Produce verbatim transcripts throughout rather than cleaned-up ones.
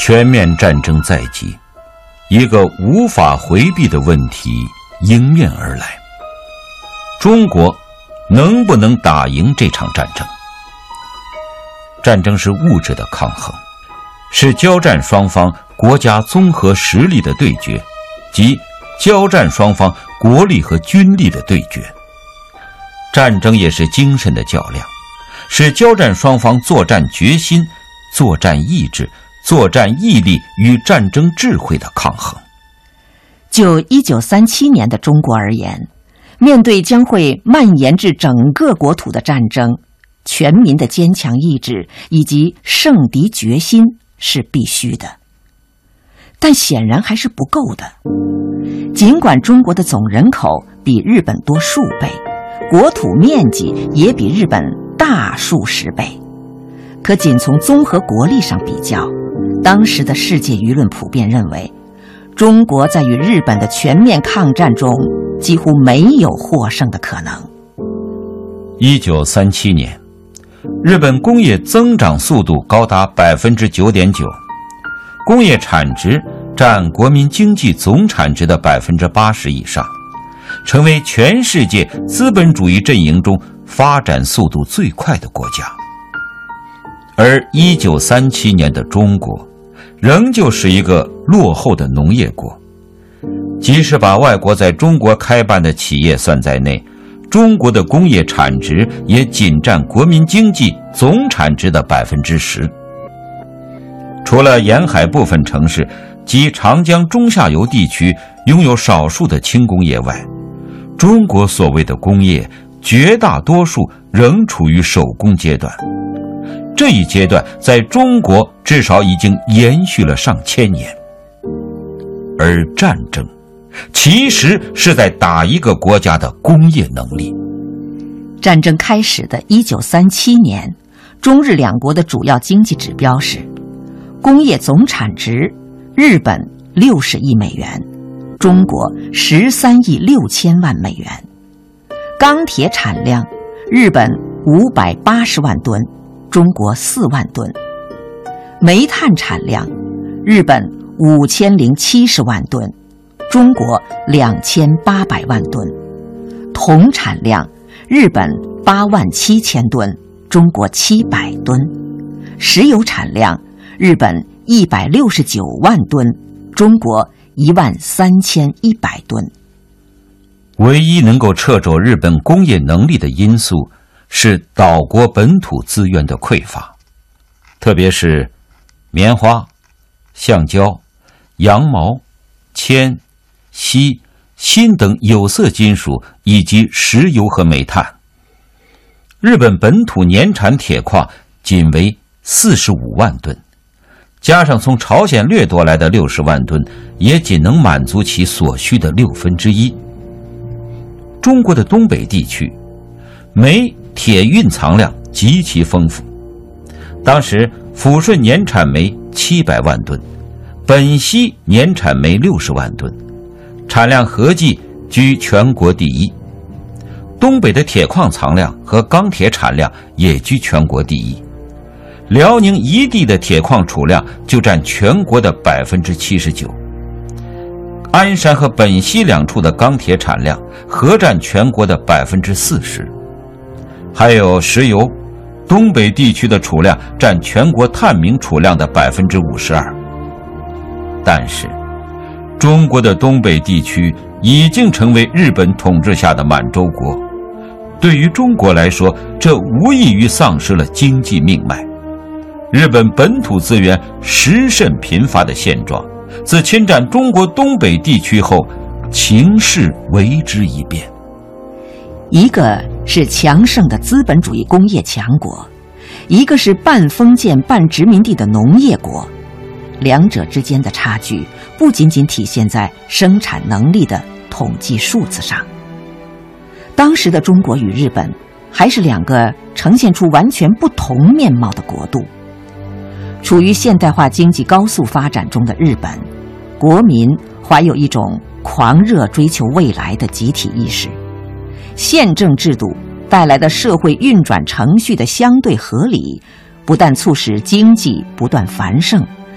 全面战争在即，一个无法回避的问题迎面而来：中国能不能打赢这场战争？战争是物质的抗衡，是交战双方国家综合实力的对决，即交战双方国力和军力的对决。战争也是精神的较量，是交战双方作战决心、作战意志、作战毅力与战争智慧的抗衡。 就一九三七年的中国而言，面对将会蔓延至整个国土的战争，全民的坚强意志以及胜敌决心是必须的。但显然还是不够的。尽管中国的总人口比日本多数倍，国土面积也比日本大数十倍，可仅从综合国力上比较，当时的世界舆论普遍认为，中国在与日本的全面抗战中几乎没有获胜的可能。 一九三七年，日本工业增长速度高达 百分之九点九， 工业产值占国民经济总产值的 百分之八十 以上，成为全世界资本主义阵营中发展速度最快的国家。而一九三七年的中国仍旧是一个落后的农业国，即使把外国在中国开办的企业算在内，中国的工业产值也仅占国民经济总产值的 百分之十。 除了沿海部分城市及长江中下游地区拥有少数的轻工业外，中国所谓的工业绝大多数仍处于手工阶段。这一阶段在中国至少已经延续了上千年。而战争其实是在打一个国家的工业能力。 战争开始的一九三七年，中日两国的主要经济指标是工业总产值，日本六十亿美元，中国十三亿六千万美元；钢铁产量，日本五百八十万吨，中国四万吨；煤炭产量，日本五千零七十万吨，中国两千八百万吨；铜产量，日本八万七千吨，中国七百吨；石油产量，日本一百六十九万吨，中国一万三千一百吨。 唯一能够掣肘日本工业能力的因素是岛国本土资源的匮乏，特别是棉花、橡胶、羊毛、铅、锡、锌等有色金属以及石油和煤炭。日本本土年产铁矿仅为四十五万吨，加上从朝鲜掠夺来的六十万吨，也仅能满足其所需的六分之一。中国的东北地区煤铁蕴藏量极其丰富，当时抚顺年产煤七百万吨，本溪年产煤六十万吨，产量合计居全国第一。东北的铁矿藏量和钢铁产量也居全国第一。辽宁一地的铁矿储量就占全国的 百分之七十九。鞍山和本溪两处的钢铁产量合占全国的 百分之四十。还有石油，东北地区的储量占全国探明储量的 百分之五十二。但是中国的东北地区已经成为日本统治下的满洲国，对于中国来说，这无异于丧失了经济命脉。日本本土资源时甚贫乏的现状，自侵占中国东北地区后，情势为之一变。 一个是强盛的资本主义工业强国，一个是半封建半殖民地的农业国，两者之间的差距不仅仅体现在生产能力的统计数字上。当时的中国与日本还是两个呈现出完全不同面貌的国度。处于现代化经济高速发展中的日本，国民怀有一种狂热追求未来的集体意识，宪政制度带来的社会运转程序的相对合理，不但促使经济不断繁盛，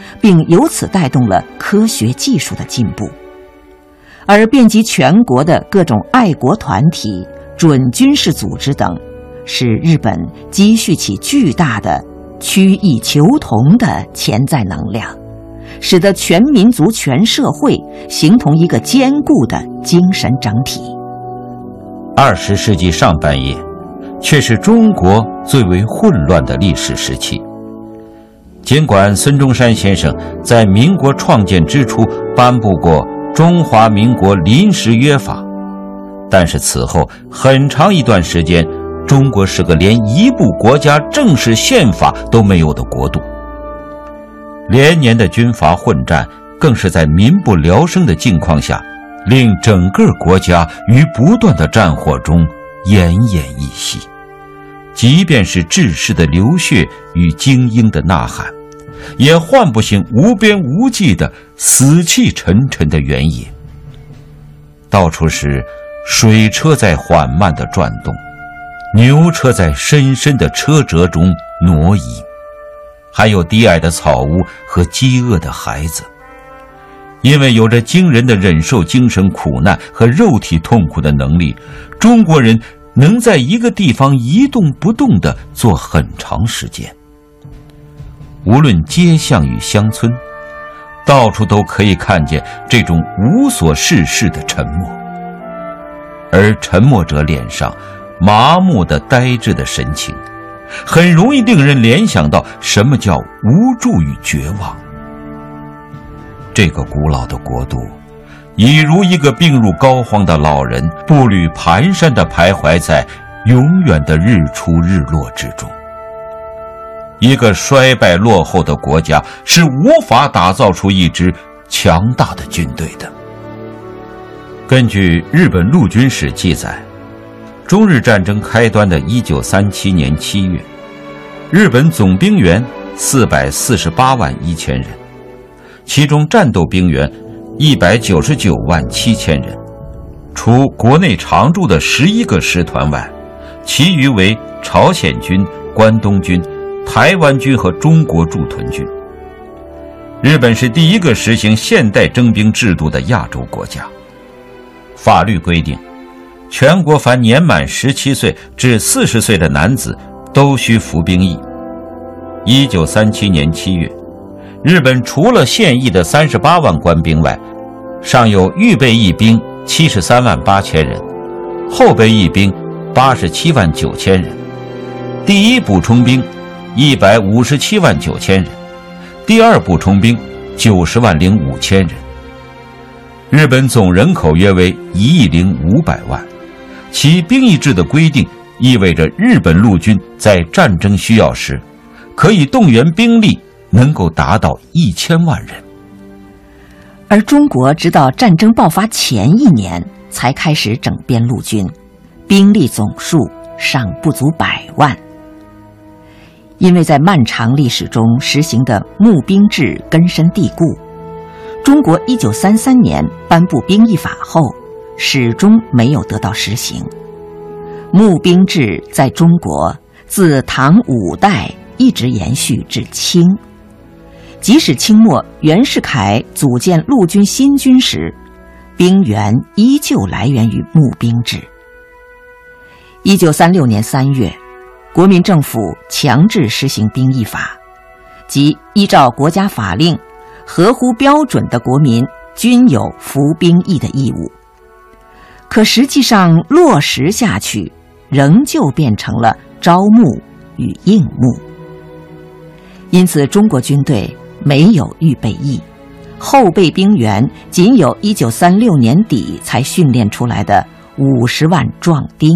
并由此带动了科学技术的进步。而遍及全国的各种爱国团体、准军事组织等，使日本积蓄起巨大的曲意求同的潜在能量，使得全民族全社会形同一个坚固的精神整体。 二十世纪上半叶却是中国最为混乱的历史时期。尽管孙中山先生在民国创建之初颁布过《中华民国临时约法》，但是此后很长一段时间，中国是个连一部国家正式宪法都没有的国度。连年的军阀混战，更是在民不聊生的境况下，令整个国家于不断的战火中奄奄一息。即便是志士的流血与精英的呐喊，也唤不醒无边无际的死气沉沉的原野。到处是水车在缓慢地转动，牛车在深深的车辙中挪移，还有低矮的草屋和饥饿的孩子。因为有着惊人的忍受精神苦难和肉体痛苦的能力，中国人能在一个地方一动不动地坐很长时间。无论街巷与乡村，到处都可以看见这种无所事事的沉默，而沉默者脸上麻木的呆滞的神情，很容易令人联想到什么叫无助与绝望。这个古老的国度已如一个病入膏肓的老人，步履蹒跚地徘徊在永远的日出日落之中。一个衰败落后的国家是无法打造出一支强大的军队的。根据日本陆军史记载，中日战争开端的一九三七年七月，日本总兵员四百四十八万一千人，其中战斗兵员一百九十九万七千人，除国内常驻的十一个师团外，其余为朝鲜军、关东军、台湾军和中国驻屯军。日本是第一个实行现代征兵制度的亚洲国家。法律规定，全国凡年满十七岁至四十岁的男子都需服兵役。一九三七年七月，日本除了现役的三十八万官兵外，尚有预备役兵七十三万八千人，后备役兵八十七万九千人，第一补充兵一百五十七万九千人，第二补充兵九十万零五千人。日本总人口约为一亿零五百万，其兵役制的规定意味着日本陆军在战争需要时，可以动员兵力能够达到一千万人。 而中国直到战争爆发前一年才开始整编陆军，兵力总数尚不足百万。因为在漫长历史中实行的募兵制根深蒂固，中国一九三三年颁布兵役法后，始终没有得到实行。募兵制在中国自唐五代一直延续至清。即使清末袁世凯组建陆军新军时，兵源依旧来源于募兵制。一九三六年三月，国民政府强制实行兵役法，即依照国家法令，合乎标准的国民均有服兵役的义务。可实际上落实下去，仍旧变成了招募与应募。因此中国军队没有预备役，后备兵员仅有一九三六年底才训练出来的五十万壮丁。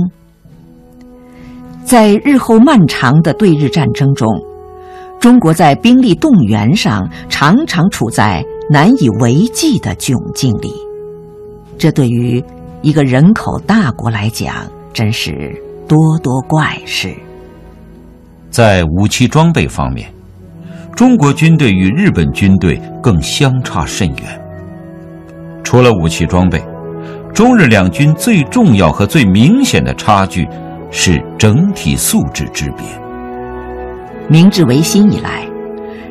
在日后漫长的对日战争中，中国在兵力动员上常常处在难以为继的窘境里，这对于一个人口大国来讲，真是多多怪事。 在武器装备方面，中国军队与日本军队更相差甚远。除了武器装备，中日两军最重要和最明显的差距是整体素质之别。 明治维新以来，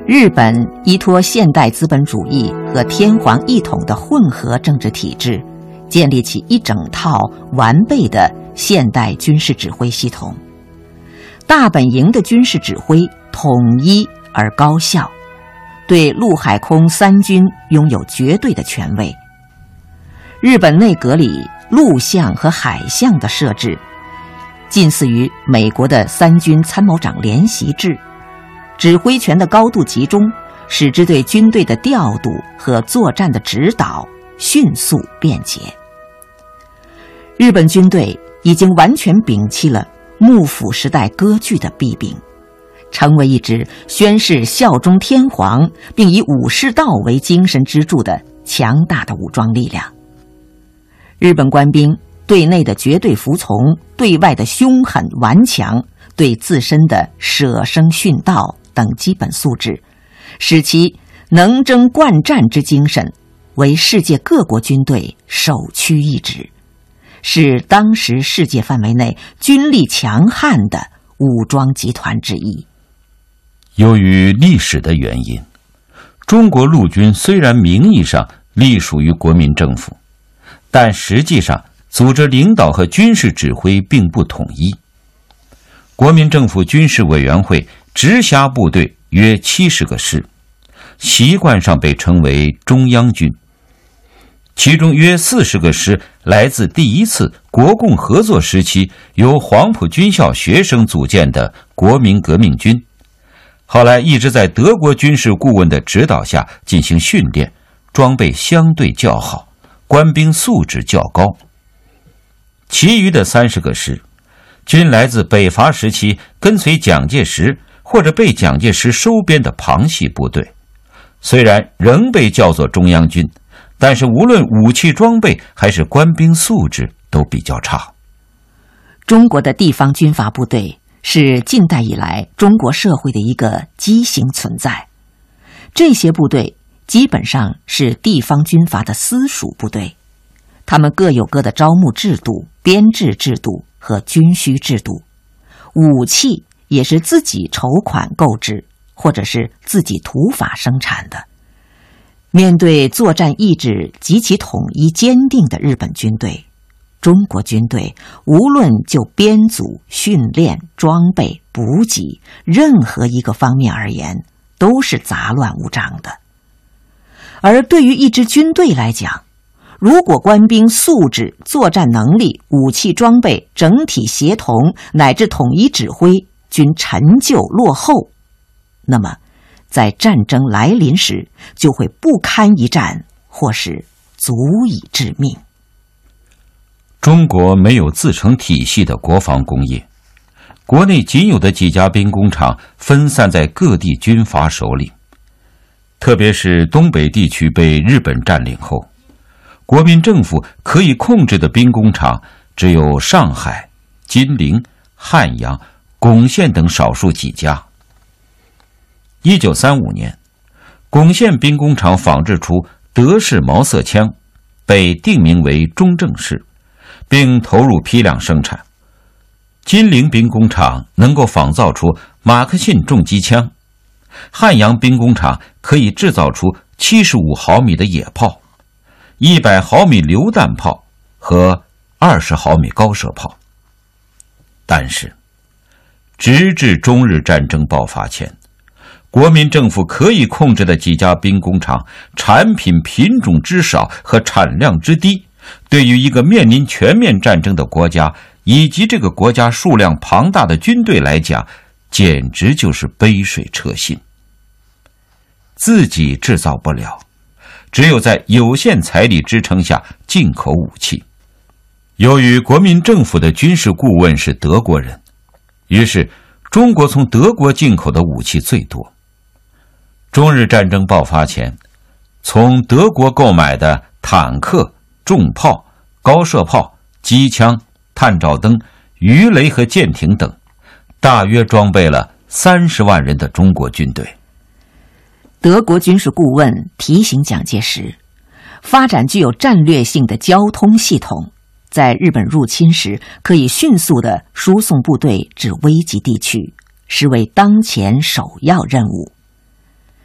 日本依托现代资本主义和天皇一统的混合政治体制，建立起一整套完备的现代军事指挥系统。大本营的军事指挥统一而高效，对陆海空三军拥有绝对的权威。日本内阁里陆相和海相的设置近似于美国的三军参谋长联席制，指挥权的高度集中，使之对军队的调度和作战的指导迅速便捷。日本军队已经完全摒弃了幕府时代割据的弊病，成为一支宣誓效忠天皇并以武士道为精神支柱的强大的武装力量。日本官兵对内的绝对服从，对外的凶狠顽强，对自身的舍生殉道等基本素质，使其能征惯战之精神为世界各国军队首屈一指，是当时世界范围内军力强悍的武装集团之一。 由于历史的原因，中国陆军虽然名义上隶属于国民政府，但实际上组织领导和军事指挥并不统一。国民政府军事委员会直辖部队约七十个师，习惯上被称为中央军，其中约四十个师来自第一次国共合作时期由黄埔军校学生组建的国民革命军，后来一直在德国军事顾问的指导下进行训练，装备相对较好，官兵素质较高。其余的三十个师均来自北伐时期跟随蒋介石或者被蒋介石收编的旁系部队，虽然仍被叫做中央军，但是无论武器装备还是官兵素质都比较差。 中国的地方军阀部队是近代以来中国社会的一个畸形存在，这些部队基本上是地方军阀的私属部队，他们各有各的招募制度、编制制度和军需制度，武器也是自己筹款购置，或者是自己土法生产的。面对作战意志极其统一坚定的日本军队，中国军队无论就编组、训练、装备、补给任何一个方面而言，都是杂乱无章的。而对于一支军队来讲，如果官兵素质、作战能力、武器装备整体协同乃至统一指挥均陈旧落后，那么在战争来临时就会不堪一战，或是足以致命。 中国没有自成体系的国防工业，国内仅有的几家兵工厂分散在各地军阀手里，特别是东北地区被日本占领后，国民政府可以控制的兵工厂只有上海、金陵、汉阳、珙县等少数几家。一九三五年，珙县兵工厂仿制出德式毛瑟枪，被定名为中正式，并投入批量生产。金陵兵工厂能够仿造出马克沁重机枪，汉阳兵工厂可以制造出七十五毫米的野炮、一百毫米榴弹炮和二十毫米高射炮。但是直至中日战争爆发前，国民政府可以控制的几家兵工厂产品品种之少和产量之低，对于一个面临全面战争的国家以及这个国家数量庞大的军队来讲，简直就是杯水车薪。自己制造不了，只有在有限财力支撑下进口武器。由于国民政府的军事顾问是德国人，于是中国从德国进口的武器最多。中日战争爆发前，从德国购买的坦克、重炮、高射炮、机枪、探照灯、鱼雷和舰艇等，大约装备了三十万人的中国军队。 德国军事顾问提醒蒋介石，发展具有战略性的交通系统，在日本入侵时可以迅速地输送部队至危急地区，是为当前首要任务。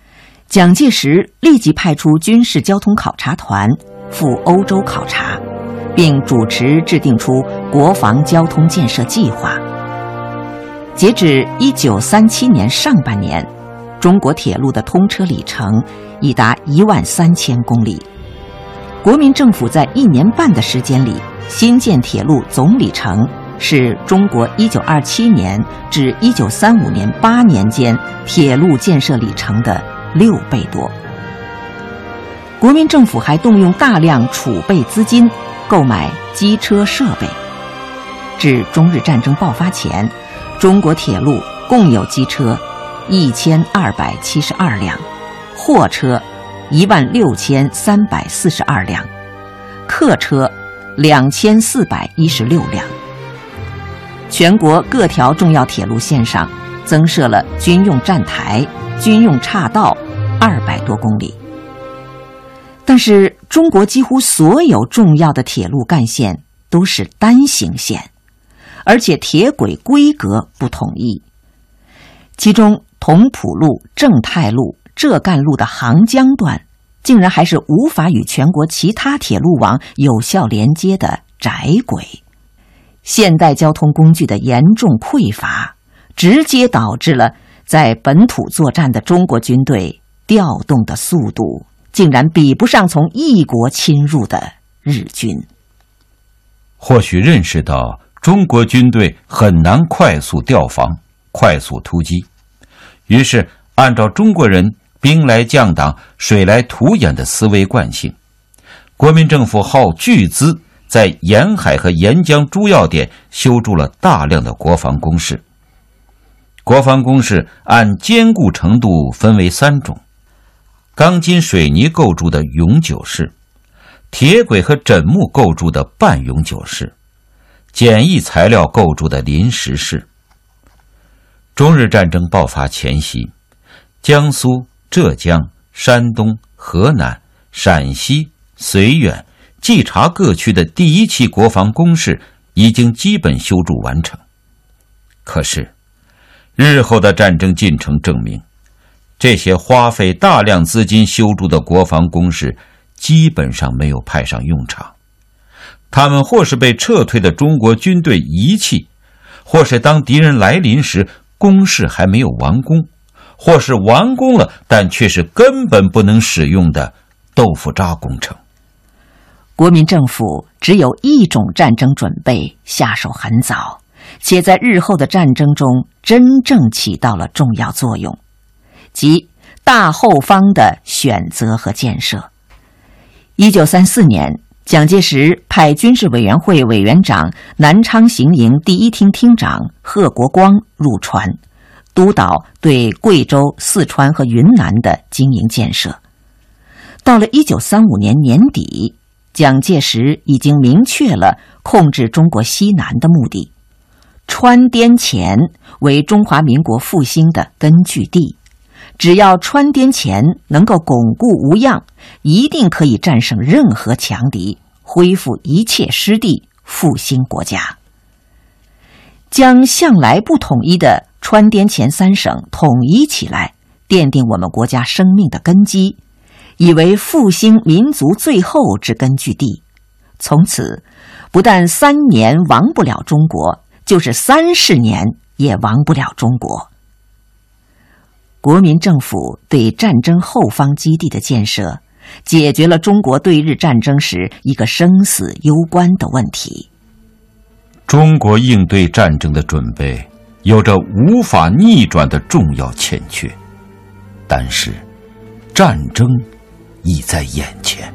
蒋介石立即派出军事交通考察团赴欧洲考察，并主持制定出国防交通建设计划。截至一九三七年上半年，中国铁路的通车里程已达一万三千公里。国民政府在一年半的时间里，新建铁路总里程是中国一九二七年至一九三五年八年间铁路建设里程的六倍多。国民政府还动用大量储备资金购买机车设备。至中日战争爆发前，中国铁路共有机车一千二百七十二辆，货车一万六千三百四十二辆，客车两千四百一十六辆。全国各条重要铁路线上增设了军用站台、军用岔道二百多公里。但是中国几乎所有重要的铁路干线都是单行线，而且铁轨规格不统一。其中同蒲路、正太路、浙赣路的杭江段竟然还是无法与全国其他铁路网有效连接的窄轨。现代交通工具的严重匮乏，直接导致了在本土作战的中国军队调动的速度竟然比不上从异国侵入的日军。 或许认识到中国军队很难快速调防、快速突击，于是按照中国人兵来将挡、水来土掩的思维惯性，国民政府耗巨资在沿海和沿江诸要点修筑了大量的国防工事。国防工事按坚固程度分为三种：钢筋水泥构筑的永久式，铁轨和枕木构筑的半永久式，简易材料构筑的临时式。中日战争爆发前夕，江苏、浙江、山东、河南、陕西、绥远、冀察各区的第一期国防工事已经基本修筑完成。可是日后的战争进程证明，这些花费大量资金修筑的国防工事基本上没有派上用场。他们或是被撤退的中国军队遗弃，或是当敌人来临时工事还没有完工，或是完工了但却是根本不能使用的豆腐渣工程。 国民政府只有一种战争准备下手很早，且在日后的战争中真正起到了重要作用，即大后方的选择和建设。一九三四年，蒋介石派军事委员会委员长、南昌行营第一厅厅长贺国光入川，督导对贵州、四川和云南的经营建设。到了一九三五年年底，蒋介石已经明确了控制中国西南的目的，川滇黔为中华民国复兴的根据地，只要川滇黔能够巩固无恙，一定可以战胜任何强敌，恢复一切失地，复兴国家。将向来不统一的川滇黔三省统一起来，奠定我们国家生命的根基，以为复兴民族最后之根据地。从此不但三年亡不了中国，就是三十年也亡不了中国。国民政府对战争后方基地的建设，解决了中国对日战争时一个生死攸关的问题。 中国应对战争的准备有着无法逆转的重要欠缺，但是战争已在眼前。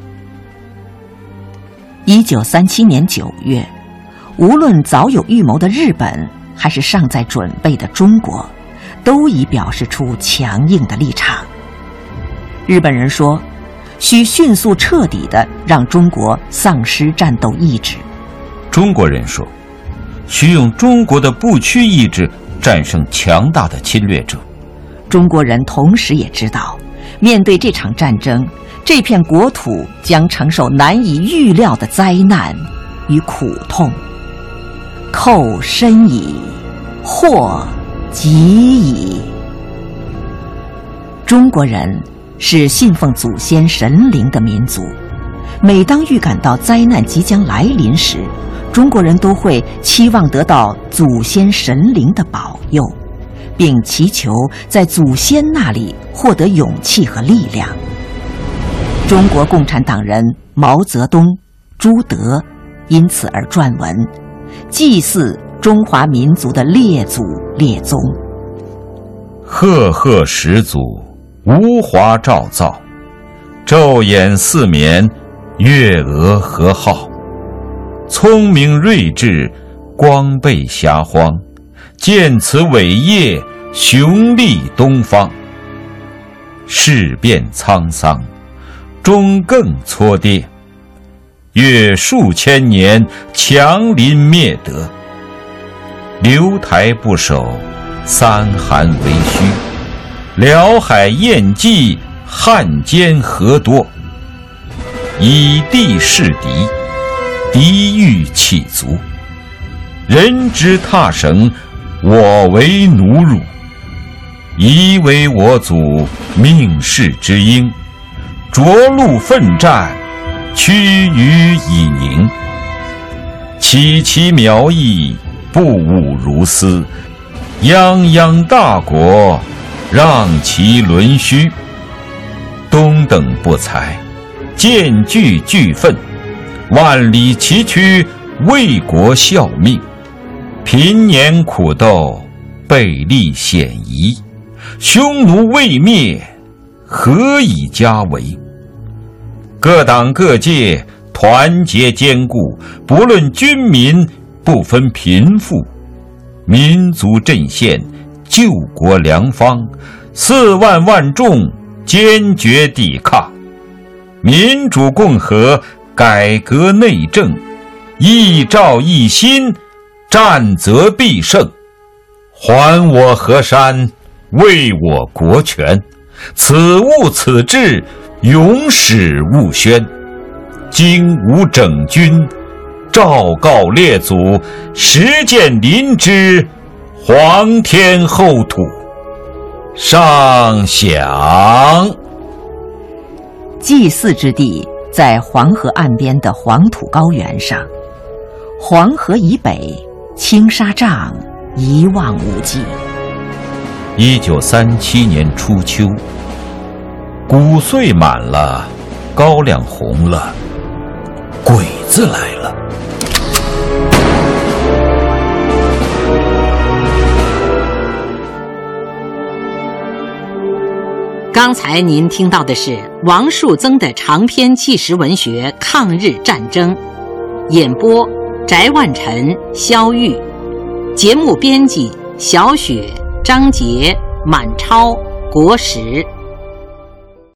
一九三七年九月，无论早有预谋的日本，还是尚在准备的中国，都已表示出强硬的立场。日本人说，需迅速彻底地让中国丧失战斗意志。 中国人说，需用中国的不屈意志战胜强大的侵略者。 中国人同时也知道，面对这场战争，这片国土将承受难以预料的灾难与苦痛。寇深矣，祸及矣。中国人是信奉祖先神灵的民族。每当预感到灾难即将来临时，中国人都会期望得到祖先神灵的保佑，并祈求在祖先那里获得勇气和力量。中国共产党人毛泽东、朱德因此而撰文，祭祀中华民族的列祖列宗。 赫赫始祖，无华照造，昼眼四冕，月娥和好。聪明睿智，光背霞荒，见此伟业，雄立东方。事变沧桑，终更错跌，越数千年，强临灭德。留台不守，三韩为虚，辽海燕蓟，汉奸何多。以地势敌，敌欲气足，人之踏绳，我为奴虏。宜为我祖命世之英，着陆奋战，趋于以宁。岂其苗裔，不侮如斯，泱泱大国，让其沦虚。东等不才，渐具俱愤，万里崎岖，为国效命。贫年苦斗，背利险夷，匈奴未灭，何以家为？各党各界团结坚固，不论军民，不分贫富，民族阵线，救国良方，四万万众坚决抵抗。民主共和，改革内政，一照一心，战则必胜。还我河山，为我国权，此物此志，永始勿宣。今吾整军，昭告列祖，实践临之，皇天厚土。上响。 祭祀之地在黄河岸边的黄土高原上，黄河以北，青纱帐一望无际。 一九三七年初秋，谷穗满了，高粱红了，鬼子来了。 刚才您听到的是王树增的长篇纪实文学《抗日战争》，演播翟万晨、肖玉，节目编辑小雪、张杰、满超、国石。